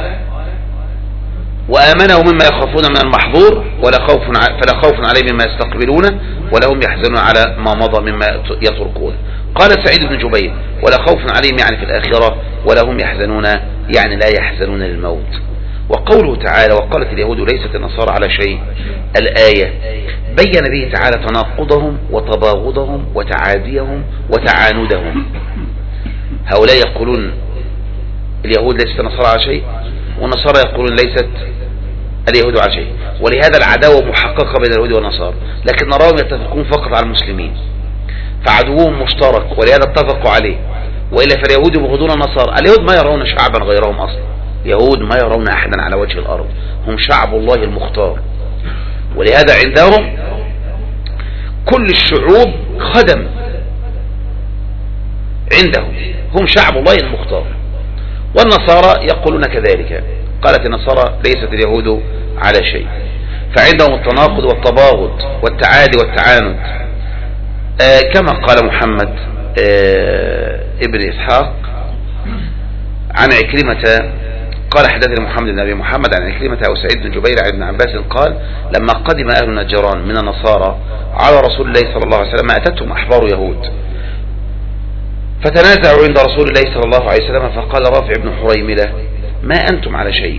وآمنوا مما يخافون من المحظور فلا خوف عليهم مما يستقبلونه ولا هم يحزنون على ما مضى مما يتركونه. قال سعيد بن جبير: ولا خوف عليهم يعني في الآخرة، ولا هم يحزنون يعني لا يحزنون للموت. وقوله تعالى: وقالت اليهود ليست النصارى على شيء، الآية بين به تعالى تناقضهم وتباغضهم وتعاديهم وتعاندهم. هؤلاء يقولون اليهود ليست النصارى على شيء، والنصارى يقولون ليست اليهود على شيء، ولهذا العداوة محققة بين اليهود والنصارى، لكن نراهم يتفقون فقط على المسلمين، فعدوهم مشترك ولهذا اتفقوا عليه. وإلا فاليهود يبغضون النصارى. اليهود ما يرون شعبا غيرهم أصلا، يهود ما يرون أحدا على وجه الأرض، هم شعب الله المختار، ولهذا عندهم كل الشعوب خدم عندهم، هم شعب الله المختار. والنصارى يقولون كذلك، قالت النصارى ليست اليهود على شيء، فعندهم التناقض والتباغض والتعادي والتعاند. كما قال محمد ابن إسحاق عن عكرمة قال: حدثني محمد بن أبي محمد عن عكرمة أو سعيد بن جبير عن ابن عباس قال: لما قدم أهل نجران من النصارى على رسول الله صلى الله عليه وسلم أتتهم أحبار يهود، فتنازعوا عند رسول الله صلى الله عليه وسلم، فقال رافع بن حريملة: ما أنتم على شيء،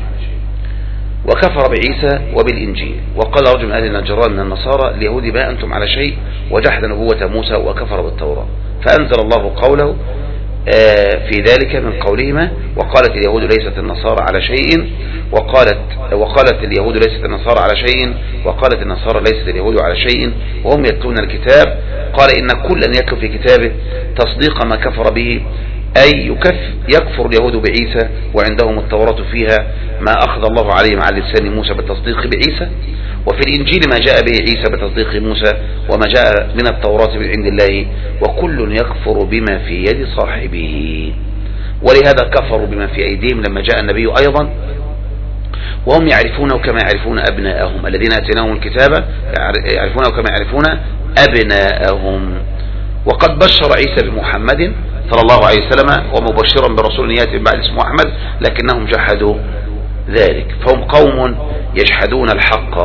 وكفر بعيسى وبالإنجيل. وقال رجل من أهل النجران من النصارى: اليهود ما أنتم على شيء، وجحد نبوة موسى وكفر بالتوراة. فأنزل الله قوله في ذلك من قولهما: وقالت اليهود ليست النصارى على شيء، وقالت اليهود ليست النصارى على شيء، وقالت النصارى ليست اليهود على شيء وهم يتلون الكتاب. قال: إن كلا يتلو في كتابه تصديق ما كفر به، أي يكفر اليهود بعيسى وعندهم التوراة فيها ما أخذ الله عليهم على لسان موسى بالتصديق بعيسى، وفي الإنجيل ما جاء به عيسى بتصديق موسى وما جاء من التوراة من عند الله، وكل يكفر بما في يد صاحبه. ولهذا كفروا بما في أيديهم لما جاء النبي أيضا، وهم يعرفونه كما يعرفون أبناءهم، الذين أتيناهم الكتاب يعرفونه كما يعرفون أبناءهم. وقد بشر عيسى بمحمد صلى الله عليه وسلم ومبشرا برسول يأتي بعد اسمه أحمد، لكنهم جحدوا ذلك، فهم قوم يجحدون الحق.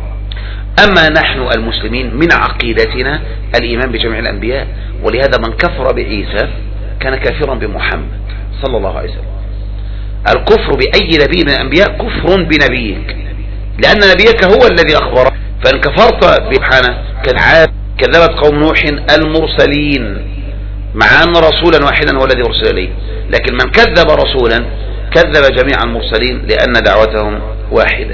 أما نحن المسلمين من عقيدتنا الإيمان بجميع الأنبياء، ولهذا من كفر بعيسى كان كافرا بمحمد صلى الله عليه وسلم. الكفر بأي نبي من الأنبياء كفر بنبيك، لأن نبيك هو الذي أخبره. فإن كفرت سبحانه كذبت قوم نوح المرسلين، مع أن رسولا واحدا هو الذي أرسل إليه، لكن من كذب رسولا كذب جميع المرسلين لأن دعوتهم واحدة.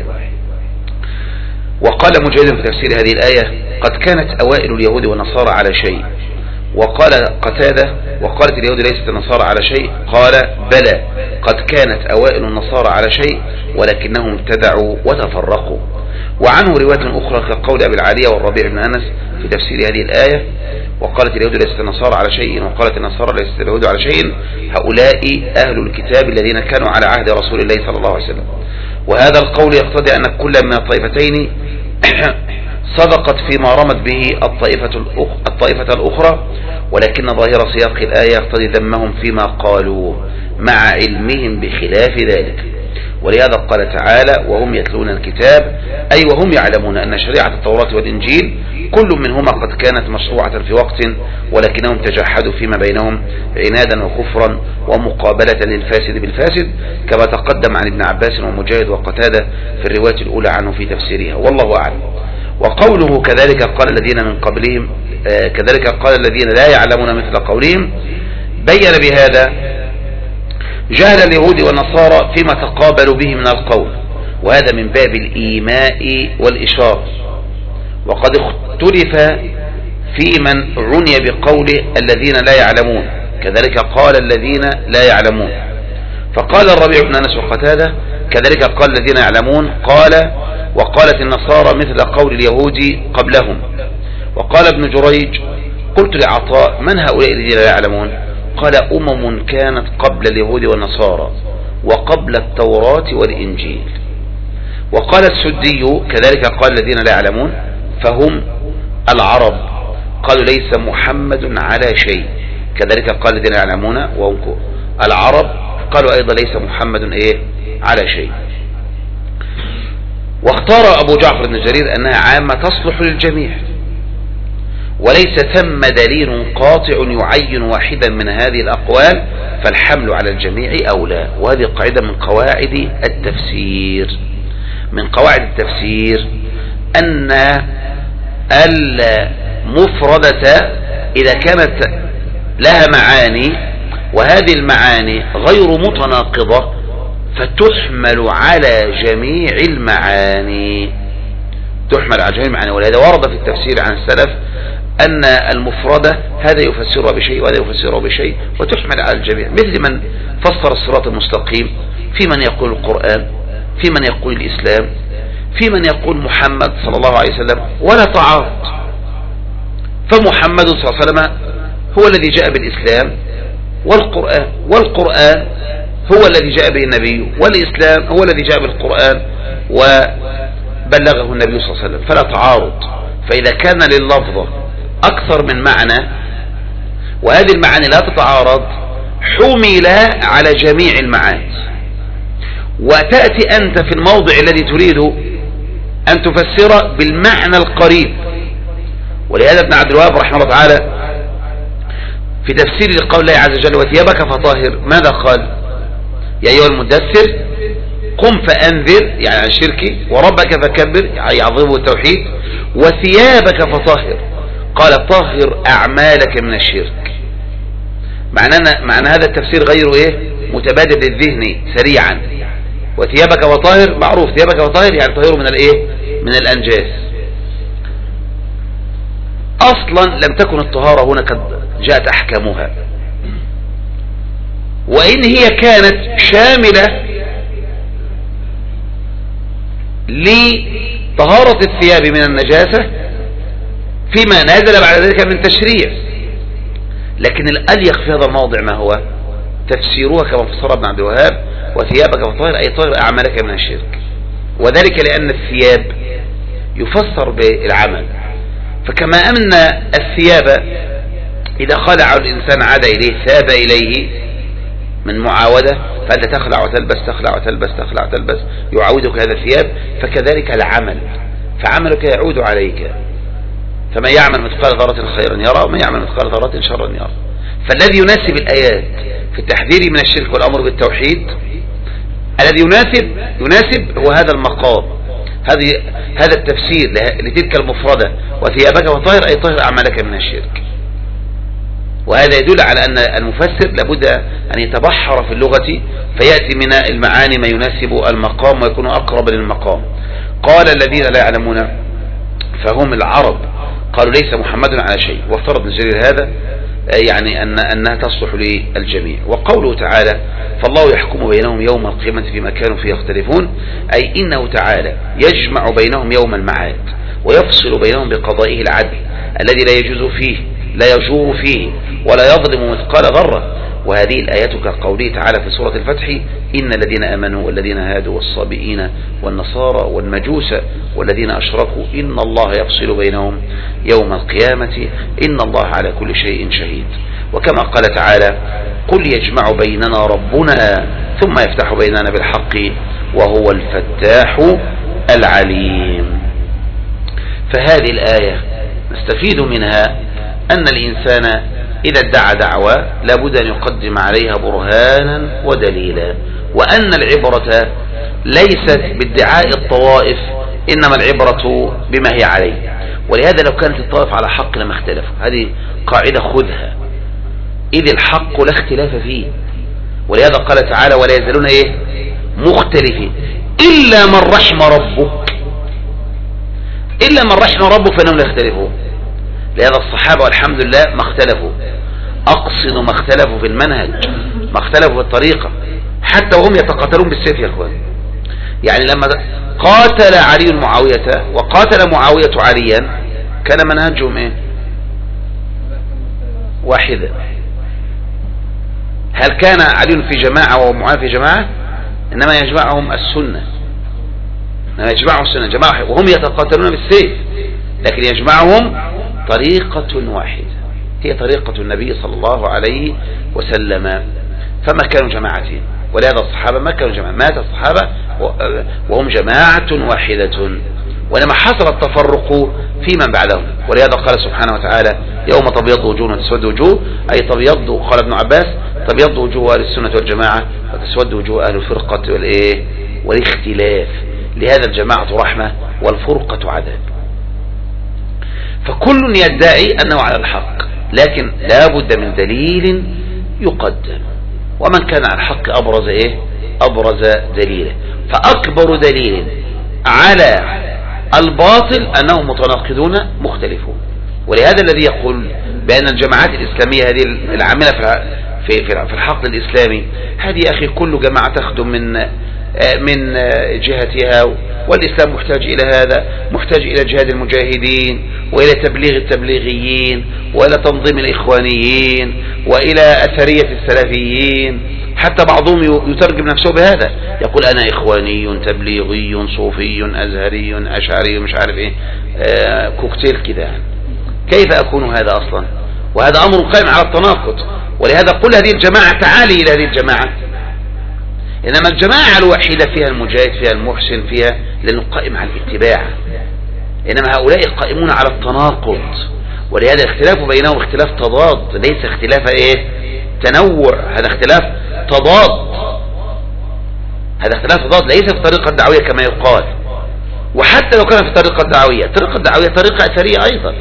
وقال مجاهد في تفسير هذه الآية: قد كانت أوائل اليهود والنصارى على شيء. وقال قتادة: وقالت اليهود ليست النصارى على شيء، قال: بلى، قد كانت أوائل النصارى على شيء ولكنهم ابتدعوا وتفرقوا. وعنه رواية أخرى كقول أبي العالية والربيع بن أنس في تفسير هذه الآية: وقالت اليهود ليست النصارى على شيء، وقالت النصارى ليست اليهود على شيء، هؤلاء أهل الكتاب الذين كانوا على عهد رسول الله صلى الله عليه وسلم. وهذا القول يقتضي أن كل من الطائفتين صدقت فيما رمت به الطائفة الأخرى، ولكن ظاهر سياق الآية يقتضي ذمهم فيما قالوا مع علمهم بخلاف ذلك. ولهذا قال تعالى: وهم يتلون الكتاب، أي وهم يعلمون أن شريعة التوراة والإنجيل كل منهما قد كانت مشروعة في وقت، ولكنهم تجحدوا فيما بينهم عنادا وكفرا ومقابلة للفاسد بالفاسد، كما تقدم عن ابن عباس ومجاهد وقتادة في الرواية الأولى عنه في تفسيرها، والله أعلم. وقوله كذلك قال الذين من قبلهم، كذلك قال الذين لا يعلمون مثل قولهم، بين بهذا جهل اليهود والنصارى فيما تقابلوا به من القول، وهذا من باب الإيماء والإشارة. وقد اختلف في من عني بقول الذين لا يعلمون، كذلك قال الذين لا يعلمون، فقال الربيع بن أنس وقتادة كذلك قال الذين يعلمون، قال وقالت النصارى مثل قول اليهود قبلهم. وقال ابن جريج قلت لعطاء من هؤلاء الذين لا يعلمون؟ قال أمم كانت قبل اليهود والنصارى وقبل التوراة والإنجيل. وقال السدي كذلك قال الذين لا يعلمون، فهم العرب، قالوا ليس محمد على شيء، كذلك قال الذين يعلمون وهم العرب، قالوا أيضا ليس محمد على شيء. واختار أبو جعفر بن جرير أنها عامة تصلح للجميع، وليس ثم دليل قاطع يعين واحدا من هذه الأقوال، فالحمل على الجميع أولى. وهذه قاعدة من قواعد التفسير، من قواعد التفسير أن المفردة إذا كانت لها معاني وهذه المعاني غير متناقضة فتحمل على جميع المعاني، تحمل على جميع المعاني. ولهذا ورد في التفسير عن السلف أن المفردة هذا يفسرها بشيء وهذا يفسرها بشيء وتحمل على الجميع، مثل من فسر الصراط المستقيم، في من يقول القرآن، في من يقول الإسلام، في من يقول محمد صلى الله عليه وسلم، ولا تعارض. فمحمد صلى الله عليه وسلم هو الذي جاء بالإسلام والقرآن، والقرآن هو الذي جاء به النبي، والإسلام هو الذي جاء بالقرآن وبلغه النبي صلى الله عليه وسلم، فلا تعارض. فإذا كان لللفظ أكثر من معنى وهذه المعاني لا تتعارض حمل على جميع المعاني، وتأتي أنت في الموضع الذي تريد أن تفسر بالمعنى القريب. ولهذا ابن عبد الوهاب رحمه الله تعالى في تفسير لقول الله عز وجل وثيابك فطاهر ماذا قال؟ يا أيها المدثر قم فأنذر يعني عن الشرك، وربك فكبر يعني عظيمه التوحيد، وثيابك فطاهر قال طهر أعمالك من الشرك. معنى هذا التفسير غير متبادل للذهن سريعا. وثيابك فطاهر معروف، ثيابك فطاهر يعني طهير من من الأنجاس. أصلا لم تكن الطهارة هنا قد جاءت أحكامها، وإن هي كانت شاملة لطهارة الثياب من النجاسة فيما نزل بعد ذلك من تشريع، لكن الأليق في هذا الموضع ما هو تفسيرها كما فسر ابن عبد الوهاب وثيابك فطهر أي طهر أعمالك من الشرك، وذلك لأن الثياب يفسر بالعمل. فكما أن الثياب إذا خلع الإنسان عاد إليه ثاب إليه من معاودة، فأنت تخلع وتلبس تخلع وتلبس تخلع وتلبس يعودك هذا الثياب، فكذلك العمل، فعملك يعود عليك. فمن يعمل مثقال ذرة خيرا يرى ومن يعمل مثقال ذرة شرا يرى. فالذي يناسب الآيات في التحذير من الشرك والأمر بالتوحيد الذي يناسب هو هذا المقام، هذا التفسير لتلك المفردة وثيابك فطهر أي طهر أعمالك من الشرك. وهذا يدل على أن المفسر لابد أن يتبحر في اللغة فيأتي من المعاني ما يناسب المقام ويكون أقرب للمقام. قال الذين لا يعلمون فهم العرب، قالوا ليس محمد على شيء، وافترض ابن جرير هذا يعني أنها تصلح للجميع. وقوله تعالى فالله يحكم بينهم يوم القيامة فيما كانوا فيه يختلفون، أي إنه تعالى يجمع بينهم يوم المعاد ويفصل بينهم بقضائه العدل الذي لا يجوز فيه لا يجور فيه ولا يظلم مثقال ذرة. وهذه الآيات كقوله تعالى في سورة الفتح إن الذين آمنوا والذين هادوا والصابئين والنصارى والمجوس والذين أشركوا إن الله يفصل بينهم يوم القيامة إن الله على كل شيء شهيد. وكما قال تعالى قل يجمع بيننا ربنا ثم يفتح بيننا بالحق وهو الفتاح العليم. فهذه الآية نستفيد منها أن الإنسان إذا ادعى دعوة لابد أن يقدم عليها برهانا ودليلا، وأن العبرة ليست بادعاء الطوائف، إنما العبرة بما هي عليه. ولهذا لو كانت الطوائف على حق لما اختلفوا، هذه قاعدة خذها، إذ الحق لا اختلاف فيه. ولهذا قال تعالى ولا يزالون مختلفين إلا من رحم ربك، إلا من رحم ربك فإنهم لا يختلفون. لهذا الصحابة والحمد لله ما اختلفوا، أقصد ما اختلفوا في المنهج، ما اختلفوا في الطريقة، حتى وهم يتقاتلون بالسيف يا اخوان. يعني لما قاتل علي معاوية وقاتل معاوية عليا كان منهجهم واحدة. هل كان علي في جماعة ومعاوية في جماعة؟ إنما يجمعهم السنة، إنما يجمعهم السنة جماعة وهم يتقاتلون بالسيف، لكن يجمعهم طريقة واحدة هي طريقة النبي صلى الله عليه وسلم، فما كانوا جماعتين. ولهذا الصحابة ما كانوا جماعة، مات الصحابة وهم جماعة واحدة، وإنما حصل التفرق في من بعدهم. ولهذا قال سبحانه وتعالى يوم تبيض وجوه وتسود وجوه، أي تبيض، قال ابن عباس تبيض وجوه أهل السنة والجماعة وتسود وجوه أهل الفرقة والاختلاف. لهذا الجماعة رحمة والفرقة عذاب. فكل يدعي أنه على الحق، لكن لا بد من دليل يقدم، ومن كان على الحق أبرز دليله. فأكبر دليل على الباطل أنهم متناقضون مختلفون. ولهذا الذي يقول بأن الجماعات الإسلامية هذه العاملة في الحقل الإسلامي، هذه يا أخي كل جماعة تخدم من جهتها، والإسلام محتاج إلى هذا، محتاج إلى جهاد المجاهدين، وإلى تبليغ التبليغيين، وإلى تنظيم الإخوانيين، وإلى أثرية السلفيين. حتى بعضهم يترجم نفسه بهذا، يقول أنا إخواني تبليغي صوفي أزهري أشعري مش عارف كوكتيل كده. كيف أكون هذا أصلا؟ وهذا أمر قائم على التناقض. ولهذا قل هذه الجماعة تعالي إلى هذه الجماعة، إنما الجماعة الوحيدة فيها المجاهد، فيها المحسن، فيها لأنه قائم على الاتباع، إنما هؤلاء قائمون على التناقض. ولهذا الاختلاف بينهم اختلاف تضاد، ليس اختلاف تنوع، هذا اختلاف تضاد، هذا اختلاف تضاد، ليس في الطريقة الدعوية كما يقال. وحتى لو كان في الطريقة الدعوية، الطريقة الدعوية طريقة أثرية أيضا،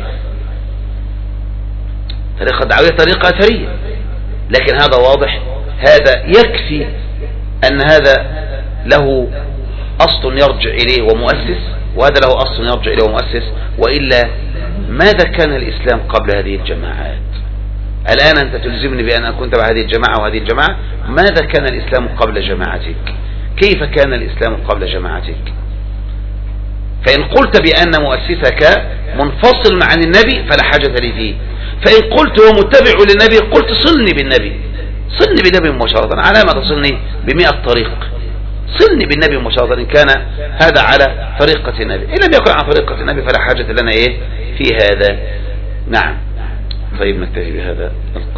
طريقة الدعوية طريقة أثرية، لكن هذا واضح، هذا يكفي أن هذا له أصل يرجع إليه ومؤسس، وهذا له أصل يرجع إليه ومؤسس. وإلا ماذا كان الإسلام قبل هذه الجماعات؟ الآن أنت تلزمني بأن أكون تبع هذه الجماعة وهذه الجماعة. ماذا كان الإسلام قبل جماعتك؟ كيف كان الإسلام قبل جماعتك؟ فإن قلت بأن مؤسسك منفصل عن النبي فلا حاجة لي فيه، فإن قلت هو متبع للنبي قلت صلني بالنبي، صلني بالنبي مباشرة. على ما تصلني ب100 طريق، صلني بالنبي مباشرة إن كان هذا على طريقة النبي. إن لم يكن على طريقة النبي فلا حاجة لنا في هذا. نعم. طيب نكتفي بهذا.